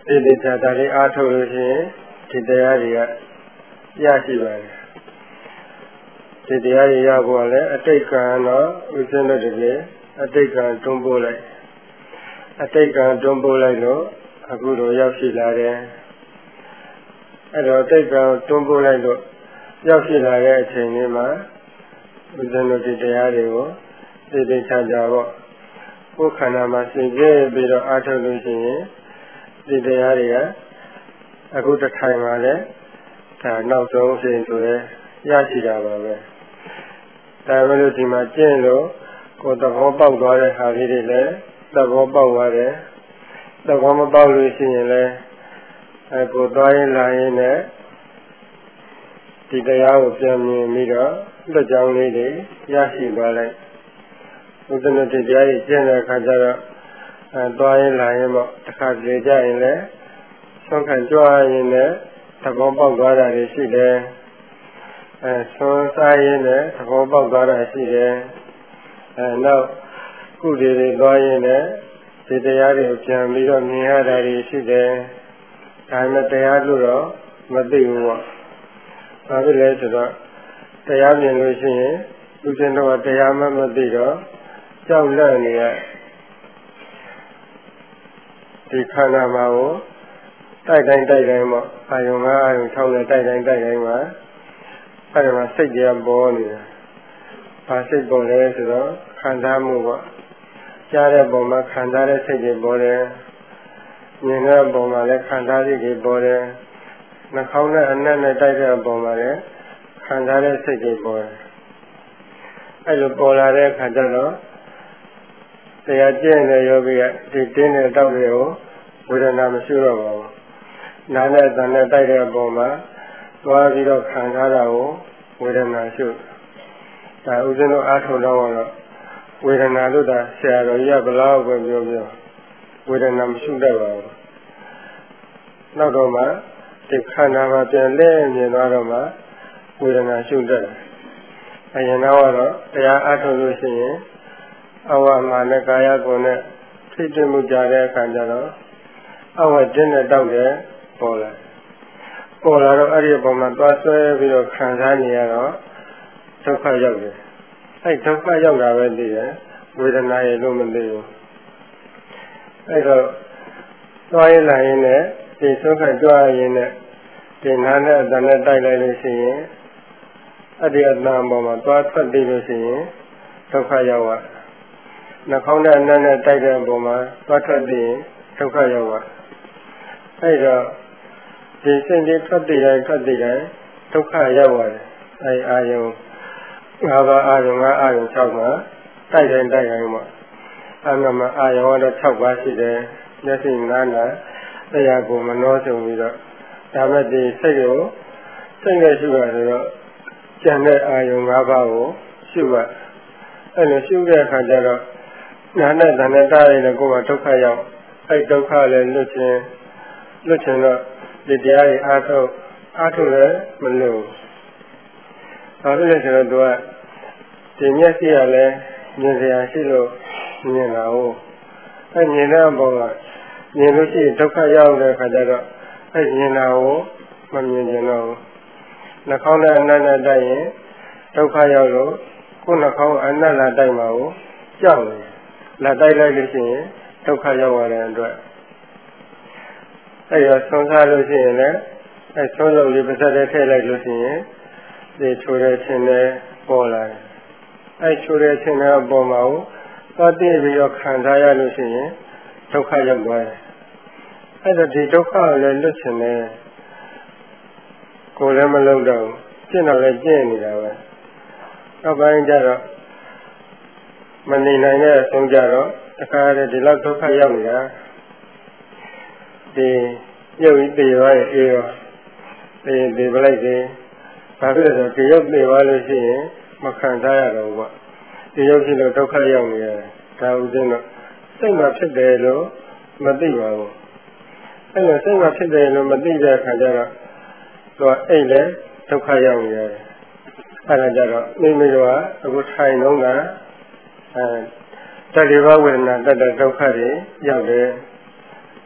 ဒီတရားလေးအားထုတ်လို့ရှိရင်ဒီတရားတွေကရရှိပါတယ်ဒီတရားတွေရဖို့လည်းအတိတ်ကံတော့ဥစဉ်လို့တကယ်အတိတ်ကံတွန်းပို့လိုက်အတိတ်ကံတွန်းပို့လိုက်လို့အခုတော့ရောက်ရှိလာတယ်အဲ့တော့အတိတ်ကံတွန်းပို့လိုက်လို့ရောက်ရှိလာတဲ့အချိန်လေးမှာဥစဉ်လို့ဒီတရားတွေကိုသိချကြပေါ့ကိုယ်ခန္ဓာမှာသိကြပြီးတော့အားထုတ်လို့ရှိရင်ဒီတရားတွေကအခုတစ်ထိုင်မှာလည်းဒါနောက်ဆုံးအချိန်ဆိုရဲရရှိတာပါပဲဒါပဲလို့ဒီမှာကျင့်လို့ကိုယ်သဘောပေါက်သွားတဲ့ဟာလေးတွေလည်းသဘောပေါက်သွားတယ်သဘောမပေါက်လို့ရှိရင်လည်းကိုယ်သွားရင်လာရင်လည်းဒီတရားကိုပြန်မြင်ပြီးတော့လက်ကြောင်းလေးတွေရရှိသွားလိုက်ဥဒ္ဒနတိတရားကြီးကျင့်တဲ့အခါကျတော့သွားရင်လာရင်ပေါ့တစ်ခါတလေကြရင်လည်းဆုံးခံကြွားရင်လည်းသဘောပေါက်သွားတာတွေရှိတယ်ဆုံးစားရင်လည်းသဘောပေါက်သွားတာရှိတယ်နောက်ကုသိုလ်တွေသွားရင်လည်းဒီတရားတွေကိုပြန်ပြီးတော့မြင်ရတာတွေရှိတယ်ဒါနဲ့တရားလို့တော့မသိဘူးပေါ့ဘာဖြစ်လဲဆိုတော့တရားမြင်လို့ရှိရင်လူချင်းတော့တရားမှမသိတော့ကြောက်လန့်နေရဒီခန္ဓာမှာကိုတိုက်တိုင်းပေါ့အာယုံငါအာယုံ6နဲ့တိုက်တိုင်းမှာအဲ့ဒါမှာစိတ်ကြီးပေါ်နေတာဘာစိတ်ပေါ်လဲဆိုတော့ခံစားမှုပေါ့ကြားတဲ့ပုံမှာခံစားတဲ့စိတ်ကြီးပေါ်တယ်မြင်တဲ့ပုံမှာလည်းခံစားစိတ်ကြီးပေါ်တယ်နှာခေါင်းနဲ့အနက်နဲ့တိုက်တဲ့ပုံမှာလည်းခံစားတဲ့စိတ်ကြီးပေါ်တယ်အဲ့လိုပေါ်လာတဲ့အခါကျတော့တရားကျင့်တဲ့ယောဂီကဒီတင်းတဲ့တောက်တွေကိုဝေဒနာမရှိတော့ပါဘူးနာနဲ့တန်နဲ့တိုက်တဲ့ပုံမှာသွားပြီးတော့ခံထားတာကိုဝေဒနာရှုဒါဥစဉ်တို့အားထုတ်တော့ဝေဒနာလို့ဒါဆရာတော်ကြီးကဘလောက်ပဲပြောဝေဒနာမရှိတတ်ပါဘူးနောက်တော့မှဒီခန္ဓာမှာပြန်လဲမြင်သွားတော့မှဝေဒနာရှုတတ်တယ်အရင်တော့တရားအားထုတ်လို့ရှိရင်အဝမှာနဲ့ကာယကိုယ်နဲ့ထိတွေ့မှုကြတဲ့အခါကျတော့အဝတင်းနဲ့တောက်တယ်ပေါ်လာတော့အဲ့ဒီအပေါ်မှာသွားဆွဲပြီးတော့ခံစားနေရတော့ဒုက္ခရောက်တယ်အဲ့ဒုက္ခရောက်တာပဲသိတယ်ဝေဒနာရဲ့လို့မသိဘူးအဲ့တော့သွားရင်လာရင်လည်းဒီဒုက္ခကြွားရင်လည်းဒီနာနဲ့အတန်နဲ့တိုက်လိုက်လို့ရှိရင်အဲ့ဒီအတန်ပေါ်မှာသွားထွက်ပြီးလို့ရှိရင်ဒုက္ခရောက်သွားနှာခေါင်းနဲ့အနက်နဲ့တိုက်တဲ့အပေါ်မှာသွားထွက်ပြီးရင်ဒုက္ခရောက်သွားအဲ့တော့ဒီစိတ်ကြီးထွက်တည်တိုင်းဒုက္ခရောက်သွားတယ်အဲ့အာယုံ5ပါးအာယုံ6ပါးတိုက်တိုင်းပေါ့အဲ့မှာအာယုံကတော့6ပါးရှိတယ်မျက်စိနားနာတရားကိုမနှောဆုံပြီးတော့ဒါမဲ့ဒီစိတ်ကိုစိတ်နဲ့ရှုရဆိုတော့ကျန်တဲ့အာယုံ5ပါးကိုရှုရအဲ့လိုရှုတဲ့အခါကျတော့နာနဲ့တန်နဲ့တားရတဲ့ကိုယ်ကဒုက္ခရောက်အဲ့ဒုက္ခလည်းလွတ်ချင်တော့ဒီတရားကြီးအားထုတ်လည်းမလို့ဘာဖြစ်လဲဆိုတော့သူကဒီမျက်စိကလည်းမြင်စရာရှိလို့မြင်တာဟုတ်အဲ့မြင်တဲ့အပေါ်ကမြင်လို့ရှိရင်ဒုက္ခရောက်တဲ့အခါကျတော့အဲ့မြင်တာကိုမမြင်ကျင်တော့ဘူးနှာခေါင်းနဲ့အနက်နဲ့တိုက်ရင်ဒုက္ခရောက်လို့ကိုယ်နှာခေါင်းအနက်လာတိုက်မှာကိုကြောက်တယ်လာတိုက်လိုက်လို့ရှိရင်ဒုက္ခရောက်ရတဲ့အတွက်အဲ့တော့ဆုံးစားလို့ရှိရင်လည်းအဲ့ဆုံးလုံးလေးပါးစပ်ထဲထည့်လိုက်လို့ရှိရင်ဒီချိုတဲ့ခြင်းနဲ့ပေါ်လာတယ်အဲ့ချိုတဲ့ခြင်းနဲ့ပေါ်မှာကိုသွားတည်ပြီးတော့ခံစားရလို့ရှိရင်ဒုက္ခရောက်သွားတယ်အဲ့တော့ဒီဒုက္ခကိုလည်းလွတ်ချင်တယ်ကိုယ်လည်းမလုံတော့ကျင့်တော့လည်းကျင့်နေတာပဲနောက်ပိုင်းကျတော့မနေနိုင်တဲ့အဆုံးကြတော့တခါတည်းဒီလောက်ဒုက္ခရောက်နေတာဒီရုပ်ဤတေသွားရဲ့အေးရောဒီပလိုက်ဒီဘာဖြစ်လဲဆိုဒီရုပ်တေသွားလို့ရှိရင်မခံစားရတော့ဘူးပေါ့ဒီရုပ်ရှိလို့ဒုက္ခရောက်နေရတယ်ဒါဥစဉ်တော့စိတ်မှာဖြစ်တယ်လို့မသိပါဘူးအဲ့လိုစိတ်မှာဖြစ်တယ်လို့မသိတဲ့အခါကျတော့သူကအိတ်လည်းဒုက္ခရောက်နေရတယ်အဲ့ဒါကြတော့မိမိတို့ကအခုထိုင်လုံးကတတိယဝေဒနာတတ်တဲ့ဒုက္ခတွေရောက်တယ်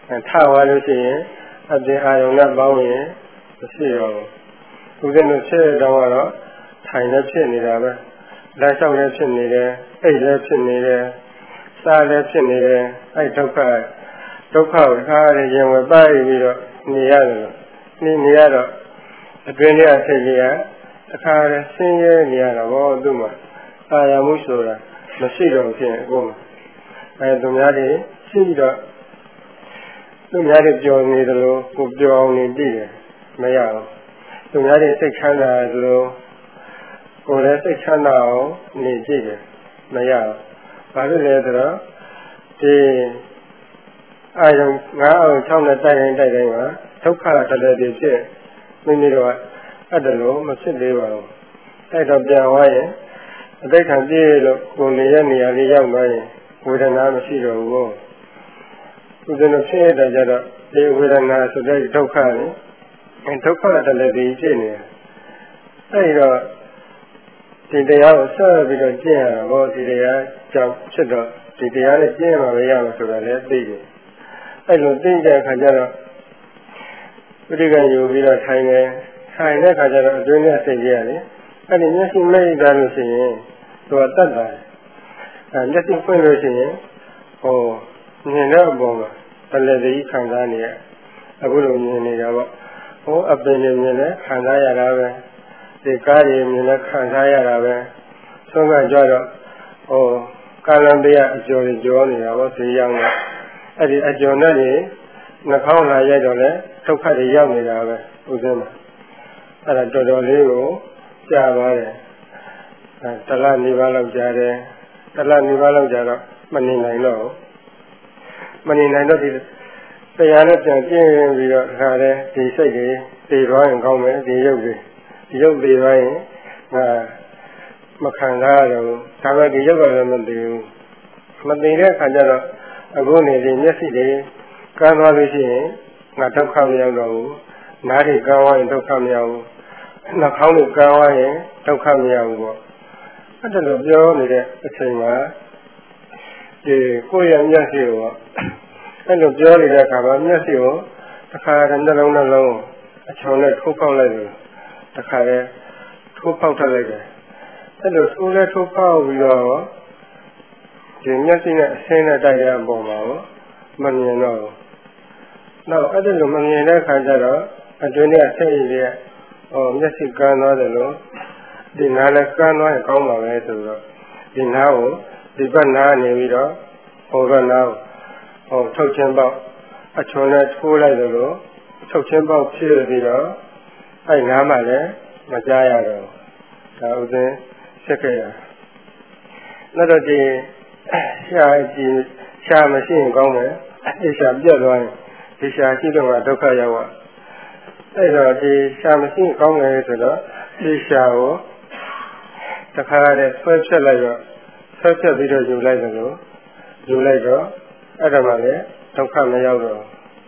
ထားသွားလို့ရှိရင်အပြင်အာရုံနဲ့ပေါင်းရင်မရှိတော့ဘူးဦးဇင်းတို့ဖြစ်တဲ့တော့ကတော့ထိုင်လည်းဖြစ်နေတာပဲလမ်းလျှောက်လည်းဖြစ်နေတယ်အိတ်လည်းဖြစ်နေတယ်စားလည်းဖြစ်နေတယ်အဲ့ဒုက္ခကိုထားရရင်ဝင်ပါပြီးတော့နေရတယ်နေရတော့အတွင်းထဲအထိတ်ကြီးကအခါရဆင်းရဲနေရတာဘောသူ့မှာအာရမှုဆိုတာမရှိတော့ဖြစ်အခုမှသူများတွေရှိတော့သူများတွေပျော်နေတယ်လို့ကိုပျော်အောင်နေကြည့်တယ်မရဘူးသူများတွေစိတ်ချမ်းသာတယ်လို့ကိုယ်လည်းစိတ်ချမ်းသာအောင်နေကြည့်တယ်မရဘူးဘာလို့လဲဆိုတော့ဒီအာယုံ9အောင်6နဲ့တိုက်တိုင်းမှာဒုက္ခတည်းတည်းဖြစ်မိမိတို့ကအတ္တလို့မဖြစ်သေးပါဘူးအဲ့တော့ပြန်သွားရင်အတိတ်ခံပြည့်လို့ကိုယ်နေရနေရာလေးရောက်သွားရင်ဝေဒနာမရှိတော့ဘူးသူတို့ဖြစ်ရတဲ့ကြတော့ဒီဝေဒနာဆိုတဲ့ဒုက္ခနဲ့ဒုက္ခတည်းတည်းဖြစ်နေတယ်အဲ့တော့ဒီတရားကိုဆက်ပြီးတော့ကျင့်ရတာဘောဒီတရားကြောင့်ဖြစ်တော့ဒီတရားနဲ့ကျင့်ရမှာပဲရမှာဆိုတာလည်းသိတယ်အဲ့လိုသိတဲ့အခါကျတော့ပဋိက္ခယူပြီးတော့ထိုင်တဲ့အခါကျတော့အတွင်းနဲ့စိတ်ကြီးရတယ်အဲ့ဒီမျက်စိမိတ်တာလို့ရှိရင်သူကတတ်တာမျက်စိဖွင့်လို့ရှိရင်မြင်တဲ့အပေါ်မှာတလည်းတည်းခံစားနေရအခုလိုမြင်နေတာပေါ့အပင်တွေမြင်လဲခံစားရတာပဲဒီကားတွေမြင်လဲခံစားရတာပဲဆုံးကကြတော့ကာလံတရားအကျော်တွေကြောနေတာပေါ့ဒီရောက်နေအဲ့ဒီအကျော်နဲ့နှာခေါင်းလာရိုက်တော့လဲဒုက္ခတွေရောက်နေတာပဲဥစဉ်မှာအဲ့ဒါတော်တော်လေးကိုကြားပါတယ်တလနေပါလောက်ကြားတယ်တလနေပါလောက်ကြားတော့မနေနိုင်တော့ဒီတရားနဲ့ပြန်ကျင့်ပြီးတော့ခါတယ်ဒီစိတ်တွေသိသွားရင်ကောင်းမယ်ဒီရုပ်သိသွားရင်မခံစားရတော့ဒါပေမဲ့ဒီရုပ်ကလည်းမသိဘူးမသိတဲ့အခါကျတော့အခုနေဒီမျက်စိတွေကန်းသွားလို့ရှိရင်ငါဒုက္ခမရောက်တော့ဘူးနားတွေကန်းသွားရင်ဒုက္ခမရောက်ဘူးနှာခေါင်းတွေကန်းသွားရင်ဒုက္ခမရောက်ဘူးပေါ့အဲ့ဒါလိုပြောနေတဲ့အချိန်မှာဒီကိုယ့်ရဲ့မျက်စိကိုအဲ့လိုပြောနေတဲ့အခါမှာမျက်စိကိုတစ်ခါတည်းနှလုံးအချောင်းနဲ့ထိုးပေါက်လိုက်တယ်တစ်ခါတည်းထိုးပေါက်ထလိုက်တယ်အဲ့လိုထိုးပေါက်ပြီးတော့ဒီမျက်စိနဲ့အဆင်းနဲ့တိုက်တဲ့အပေါ်မှာမမြင်တော့ဘူးနောက်အဲ့ဒါလိုမမြင်တဲ့အခါကျတော့အတွင်းထဲအဆက်ရည်ရဲ့မျက်စိကန်းသွားတယ်လို့ဒီနားလည်းကန်းသွားရင်ကောင်းပါပဲဆိုတော့ဒီနားကိုဒီဘက်နားနေပြီးတော့ဟိုဘက်နားကိုထုတ်ချင်းပေါက်အချွန်နဲ့ထိုးလိုက်တယ်လို့ထုတ်ချင်းပေါက်ဖြစ်ပြီးတော့အဲ့နားမှလည်းမကြားရတော့ဒါဥစဉ်ဆက်ခဲ့ရနောက်တော့ဒီရှာမရှိရင်ကောင်းတယ်ဒီရှာပြတ်သွားရင်ဒီရှာရှိတော့ဒုက္ခရောက်သွားအဲ့တော့ဒီရှာမရှိကောင်းတယ်ဆိုတော့ဒီရှာကိုတခါတည်းဆွဲဖြတ်လိုက်တော့ဆွဲဖြတ်ပြီးတော့ယူလိုက်တယ်လို့ယူလိုက်တော့အဲ့ဒါမှလည်းဒုက္ခမရောက်တော့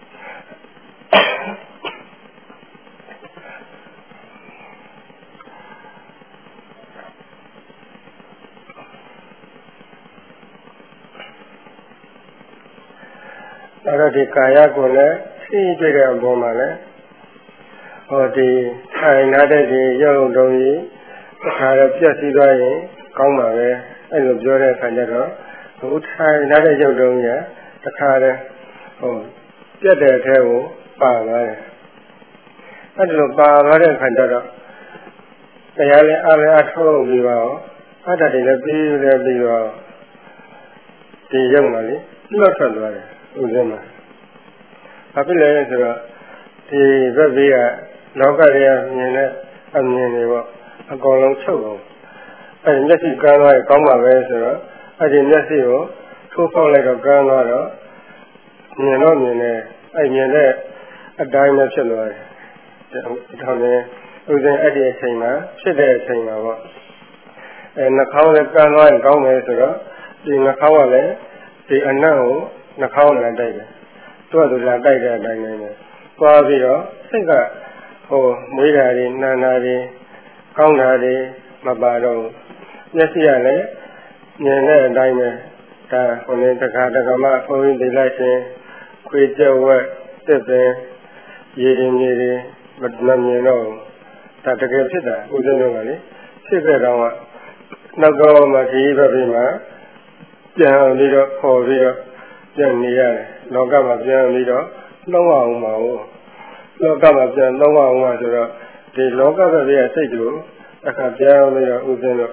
အဲ့တော့ဒီကာယကိုလည်းသိကြတဲ့အပေါ်မှာလည်းဒီထိုင်နေတဲ့ဒီရုပ်တုံးကြီးတစ်ခါတော့ပြည့်စည်သွားရင်ကောင်းပါပဲအဲ့လိုပြောတဲ့အခါကျတော့ထိုင်နေတဲ့ရုပ်တုံးကြီးတစ်ခါတည်းပြတ်တဲ့အထဲကိုပါသွားတယ်အဲ့လိုပါသွားတဲ့အခါကျတော့တရားလည်းအားလည်းအထောက်ပြီးပါအတ္တတွေလည်းပြီးတော့ဒီရုပ်မှာလေလွတ်ထွက်သွားတယ်ဥစဉ်မှာဘာဖြစ်လဲဆိုတော့ဒီဘက်ဘေးကလောကတွေကမြင်တဲ့အမြင်တွေအကုန်လုံးချုပ်အောင်အဲဒီမျက်စိကန်းသွားရင်ကောင်းပါပဲဆိုတော့အဲဒီမျက်စိကိုထိုးပေါက်လိုက်တော့ကန်းသွားတော့မြင်တယ်အဲဒီမြင်တဲ့အတိုင်းပဲဖြစ်သွားတယ်ဒါနဲ့ဥစဉ်အဲ့ဒီအချိန်မှာဖြစ်တဲ့အချိန်မှာနှာခေါင်းလည်းကန်းသွားရင်ကောင်းတယ်ဆိုတော့ဒီနှာခေါင်းကလည်းဒီအနံ့ကိုနှာခေါင်းနဲ့တိုက်တယ်သူလာတိုက်တဲ့အတိုင်းပဲသွားပြီးတော့စိတ်ကမွေးတာတွေနှမ်းတာတွေကောင်းတာတွေမပါတော့မျက်စိကလည်းမြင်တဲ့အတိုင်းပဲဒါတခါမှဘုန်းကြီးဒီလိုက်ရှင်ခွေကြဝက်တက်ပင်ရေရင်မြေတွေမမြင်တော့ဒါတကယ်ဖြစ်တာဦးဇင်းတို့ကလေဖြစ်တဲ့တော့နောက်တော့မှဒီဘက်ပြီးမှပြန်ပြီးတော့ခေါ်ပြီးတော့ပြန်နေရတယ်လောကမှာပြန်ပြီးတော့နှောင်းအောင်ပါဘူးလောကမှာပြန်နှောင်းအောင်ပါဆိုတော့ဒီလောကဘက်ရဲ့စိတ်ကိုအခါပြန်ပြီးတော့ဦးဇင်းတို့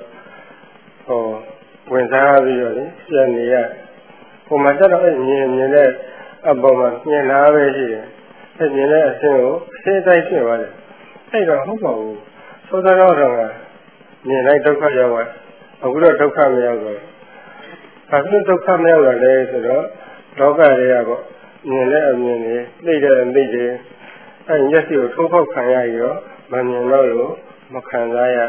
ဝင်စားပြီးတော့ပြန်နေရဟိုမှာကျတော့မြင်တဲ့အပေါ်မှာမြင်လာပဲရှိတယ်အဲ့မြင်တဲ့အဆင်းကိုအသေးစိတ်ဖြစ်သွားတယ်အဲ့တော့ဟုတ်ပါဘူးသောတာတော်ကမြင်လိုက်ဒုက္ခရောက်သွားအခုတော့ဒုက္ခမရောက်တော့ဘာဖြစ်ဒုက္ခမရောက်တာလဲဆိုတော့လောကတွေကပေါ့မြင်တဲ့အမြင်တွေသိတဲ့အသိတွေအဲ့မျက်စိကိုထိုးဖောက်ခံရပြီးတော့မမြင်တော့လို့မခံစားရ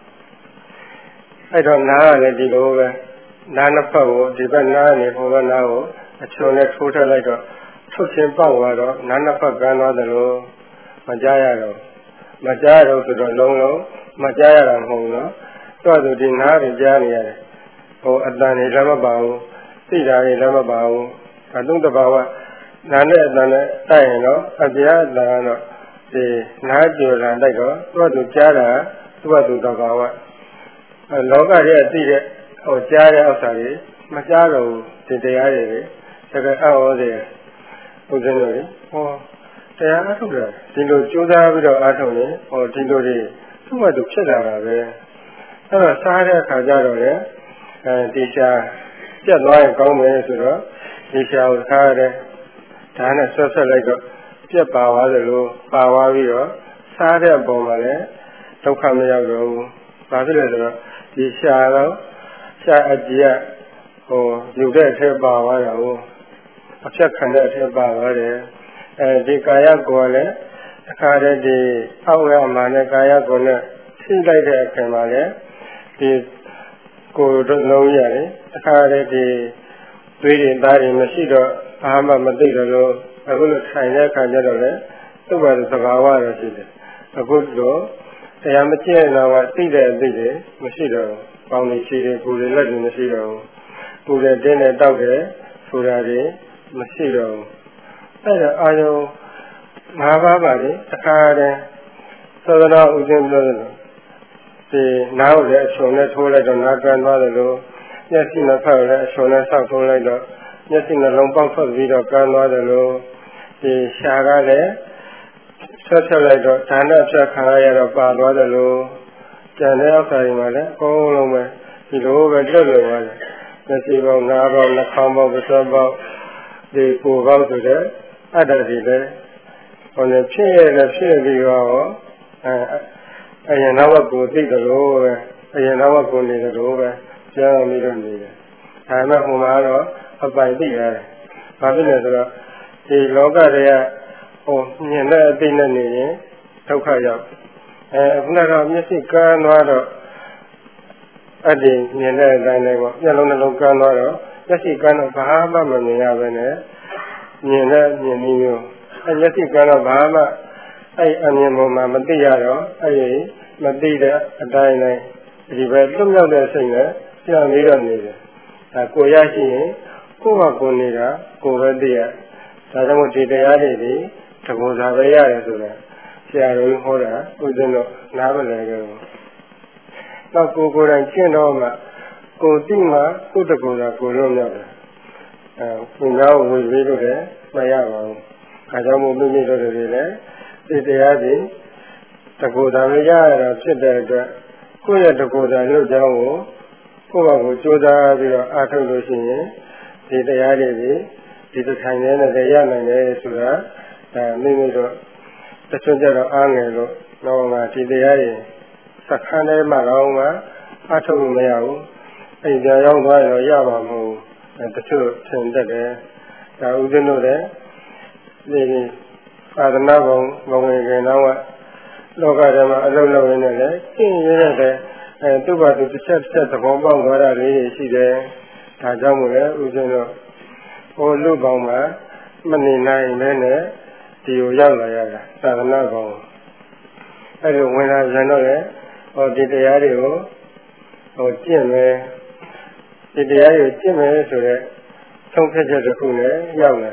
အဲ့တော့နားကလည်းဒီလိုပဲနားနှစ်ဖက်ကိုဒီဘက်နားနေဟိုဘက်နားကိုအချုံနဲ့ထိုးထက်လိုက်တော့ထုတ်ချင်းပေါက်သွားတော့နားနှစ်ဖက်ကန်းသွားတယ်လို့မကြားရတော့ဆိုတော့လုံးမကြားရတာမဟုတ်ဘူးနော်တော့သူဒီနားတွေကြားနေရတယ်ဟိုအတန်တွေလည်းမပါဘူးသိတာတွေလည်းမပါဘူးအတုတဘာဝနားနဲ့အတန်နဲ့တိုက်ရင်တော့အပြားအတန်ကတော့ဒီနားကြိုလာတိုက်တော့သူကြားတာသူတဘာဝလောကရဲ့သိတဲ့ကြားတဲ့ဥစ္စာတွေမကြားတော့ဒီတရားတွေတကယ်အော်တယ်ဦးဇင်းတို့တရားအားထုတ်တယ်ဒီလိုကြိုးစားပြီးတော့အားထုတ်ရင်ဒီလိုတွေသူ့ဘက်သူဖြစ်လာတာပဲအဲ့တော့စားတဲ့အခါကျတော့လေဒီရှားပြတ်သွားရင်ကောင်းမယ်ဆိုတော့ဒီရှားကိုစားရတယ်ဒါနဲ့ဆက်လိုက်တော့ပြတ်ပါသွားတယ်လို့ပါသွားပြီးတော့စားတဲ့အပေါ်မှာလည်းဒုက္ခမရောက်တော့ဘူးဘာဖြစ်လဲဆိုတော့ဒီရှားတော့ရှားအကြည့်ယူတဲ့အထက်ပါသွားတာကိုအဖြတ်ခံတဲ့အထက်ပါသွားတယ်ဒီကာယကိုယ်လည်းအခါတည်းဒီအောက်ရမှာနဲ့ကာယကိုယ်နဲ့ထိလိုက်တဲ့အခါမှာလည်းဒီကိုယ်တို့လုံးရတယ်အခါတည်းဒီသွေးတွေသားတွေမရှိတော့ဘာမှမသိတော့လို့အခုလိုထိုင်တဲ့အခါကျတော့လေသူ့ဘာလို့သဘာဝရရှိတယ်အခုတော့တရားမကျင့်တော့သိတဲ့အသိတွေမရှိတော့ပေါင်းနေရှိတယ်ကိုယ်တွေလက်တွေမရှိတော့ဘူးကိုယ်တွေတင်းနဲ့တောက်တယ်ဆိုတာတွေမရှိတော့ဘူးအဲ့ဒါအာယုံ၅ပါးပါလေအခါတည်းသောသနာဥစဉ်ပြောတယ်ဒီနားကိုလည်းအချုံနဲ့ထိုးလိုက်တော့နားကန်သွားတယ်လို့မျက်စိနဲ့ဖက်လည်းအချုံနဲ့ဆောက်ထိုးလိုက်တော့မျက်စိနှလုံးပေါက်ထွက်ပြီးတော့ကန်သွားတယ်လို့ဒီရှားကလည်းဆက်လိုက်တော့ဒါနဲ့အဖြတ်ခံရတော့ပါသွားတယ်လို့ကျန်တဲ့ဥစ္စာတွေမှာလည်းအကုန်လုံးပဲဒီလိုပဲလွတ်လွတ်သွားတယ်မျက်စိပေါက်နားပေါက်နှာခေါင်းပေါက်ပါးစပ်ပေါက်ဒီကိုယ်ပေါက်ဆိုတဲ့အတ္တတွေလည်းဖြစ်ရလည်းဖြစ်ပြီးတော့အရင်တော့ကိုသိတယ်လို့ပဲအရင်တော့ကိုနေတယ်လို့ပဲကြားအောင်ပြီးတော့နေတယ်ဒါမှဟိုမှာတော့အပိုင်သိရတယ်ဘာဖြစ်လဲဆိုတော့ဒီလောကတွေကမြင်တဲ့အသိနဲ့နေရင်ဒုက္ခရောက်အခုကတော့မျက်စိကန်းသွားတော့အဲ့ဒီမြင်တဲ့အတိုင်းလေးပေါ့မျက်လုံးနှလုံးကန်းသွားတော့မျက်စိကန်းတော့ဘာမှမမြင်ရပဲနဲ့မြင်တဲ့မြင်နည်းမျိုးအဲ့မျက်စိကန်းတော့ဘာမှအဲ့အမြင်ပေါ်မှာမသိရတော့အဲ့ဒီမသိတဲ့အတိုင်းတိုင်းဒီပဲလွတ်မြောက်တဲ့စိတ်နဲ့ပြန်ပြီးတော့နေတယ်ဒါကိုရရှိရင်ကိုယ့်ဟာကိုယ်နေတာကိုယ်ပဲသိရဒါကြောင့်ဒီတရားတွေဒီတဘောသာပဲရတယ်ဆိုတာဆရာတော်ဟောတာဥစဉ်တော့နားမလည်ကြဘူးတော့ကိုယ်တိုင်ကျင့်တော့မှကိုယ်သိမှကိုယ်တကူတာကိုယ်လုံးရောက်တယ်ဘုရားဝေပြီးလို့လည်းမရပါဘူးအဲကြောင့်မို့မိမိတို့တွေလည်းဒီတရားတွေတကူတာမရတာဖြစ်တဲ့အတွက်ကိုယ့်ရဲ့တကူတာလုပ်ကြောင်းကိုယ့်ဘာကိုကြိုးစားပြီးတော့အားထုတ်လို့ရှိရင်ဒီတရားတွေဒီတစ်ထိုင်နဲ့ရနိုင်တယ်ဆိုတာဒါမိမိတို့တချို့ကြတော့အားငယ်လို့တော့မှဒီတရားတွေစခန်းထဲမှာတော့မှအားထုတ်လို့မရဘူးအိမ်ပြန်ရောက်သွားရင်တော့ရပါမဟုတ်ဘူးတချို့ထင်တတ်တယ်ဒါဥစဉ်တို့လည်းဒီသာသနာ့ဘုံဝင်ခင်တော့လောကထဲမှာအလုံးလုံးရင်းနဲ့လည်းကျင့်ရတဲ့သူ့ဘာသူတစ်ချက်သဘောပေါက်သွားတာလေးရှိတယ်ဒါကြောင့်မို့လဲဥစဉ်တို့ဟိုလူပေါင်းမှာမနေနိုင်လည်းနဲ့ဒီကိုရောက်လာရတာသာသနာ့ဘုံအဲ့လိုဝင်လာပြန်တော့လေဒီတရားတွေကိုကျင့်မယ်ဒီတရားတွေကိုကျင့်မယ်ဆိုတော့ဆုံးဖြတ်ချက်တစ်ခုနဲ့ရောက်လာတယ်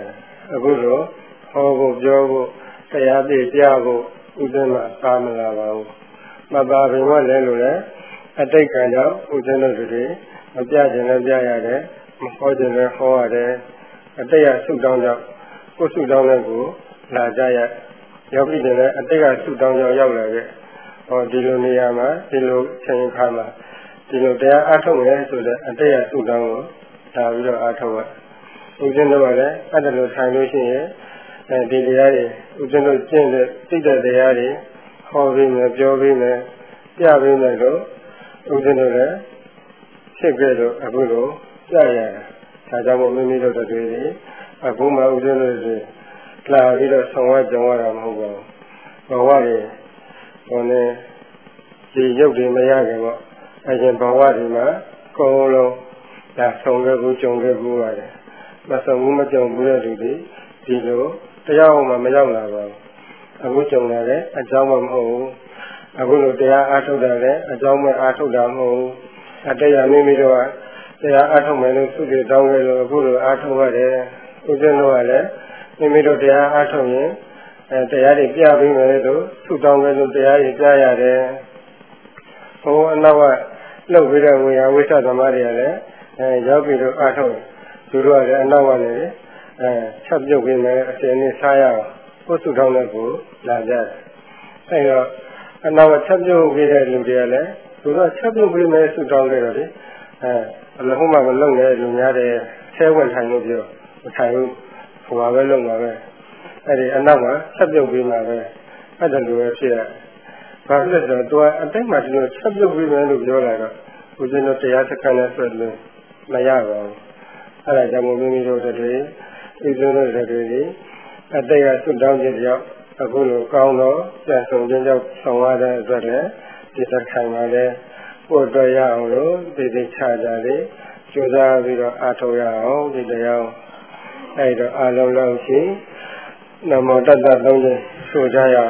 အခုလိုဟောဖို့ပြောဖို့တရားပြပြဖို့ဥစဉ်မှာသာမလာပါဘူးမပါဘယ်မှာလဲလို့လဲအတိတ်ကံကြောင့်ဥစဉ်တို့တွေမပြခြင်းလည်းပြရတယ်မဟောခြင်းလည်းဟောရတယ်အတိတ်ကဆုတောင်းကြောင့်ကိုယ်ဆုတောင်းတဲ့ကိုလာကြရရောက်ပြီးတယ်လည်းအတိတ်ကဆုတောင်းကြောင့်ရောက်လာခဲ့ဟောဒီလိုနေရာမှာဒီလိုချိန်ခါမှာဒီလိုတရားအားထုတ်ရဲဆိုတဲ့အတိတ်ကဆုတောင်းကိုလာပြီးတော့အားထုတ်ရဥစဉ်တို့ကလည်းအဲ့ဒါလိုထိုင်လို့ရှိရင်ဒီတရားတွေဥစဉ်တို့ကျင့်တဲ့သိတဲ့တရားတွေဟောပြီးမယ်ပြောပြီးမယ်ပြပြီးမယ်လို့ဥစဉ်တို့လည်းဖြစ်ခဲ့တော့အခုလိုကြရတာဒါကြောင့်မို့မိမိတို့တွေအခုမှဥစဉ်တို့တွေလာပြီးတော့ဆောင်ဝကြုံရတာမဟုတ်ပါဘူးဘဝတွေဟိုနေဒီရုပ်တွေမရခင်ပေါ့အရင်ဘဝတွေမှာအကုန်လုံးဒါဆောင်ခဲ့ဘူးကြုံခဲ့ဘူးပါတယ်မဆောင်ဘူးမကြုံဘူးတဲ့လူတွေဒီလိုတရားမှမရောက်လာပါဘူးအခုကြုံလာတဲ့အကြောင်းမဟုတ်ဘူးအခုလိုတရားအားထုတ်တာလည်းအကြောင်းမဲ့အားထုတ်တာမဟုတ်ဘူးအတရားမိမိတို့ကတရားအားထုတ်မယ်လို့သူတွေတောင်းခဲ့လို့အခုလိုအားထုတ်ရတယ်ဥစဉ်တို့ကလည်းမိမိတို့တရားအားထုတ်ရင်တရားတွေပြပြီးမယ်လို့သူတောင်းခဲ့လို့တရားတွေပြရတယ်ဟိုအနောက်ကလှုပ်ပြီးတော့ဝေယဝိသသမားတွေကလည်းရောက်ပြီးတော့အားထုတ်သူတို့ကလည်းအနောက်ကနေချက်ပြုတ်ပြီးမယ်အရှင်နဲ့စားရအောင်ကိုယ်သူတောင်းတဲ့ကိုလာကြတယ်အဲတော့အနောက်ကချက်ပြုတ်ပြီးတဲ့လူတွေကလည်းသူတို့ချက်ပြုတ်ပြီးမယ်သူတောင်းခဲ့တော့လေအလုံးမမလုံတဲ့လူများတဲ့ဆဲဝင်ထိုင်လို့ပြောမထိုင်ဘူးဟိုပါပဲလုံပါပဲအဲ့ဒီအနောက်ကချက်ပြုတ်ပြီးမှပဲအဲ့ဒါလိုပဲဖြစ်ရဘာဖြစ်လဲဆိုတော့သူကအတိတ်မှာဒီလိုချက်ပြုတ်ပြီးမယ်လို့ပြောလာတော့ဦးဇင်းတို့တရားစခန်းနဲ့ဆက်လို့မရပါဘူးအဲ့ဒါကြောင့်မိမိတို့တွေဦးဇင်းတို့တွေအတိတ်ကစွတောင်းခြင်းကြောင့်အခုလိုကောင်းတော့ပြန်ဆောင်ခြင်းကြောင့်ဆောင်ရတဲ့အတွက်လည်းဒီစခန်းမှာလည်းပို့တော်ရအောင်လို့ဒီချကြလေးကြိုးစားပြီးတော့အားထုတ်ရအောင်ဒီတရားအဲ့တော့အားလုံးလုံးရှိနမောတတ္တသုံးခြင်းဆိုကြရ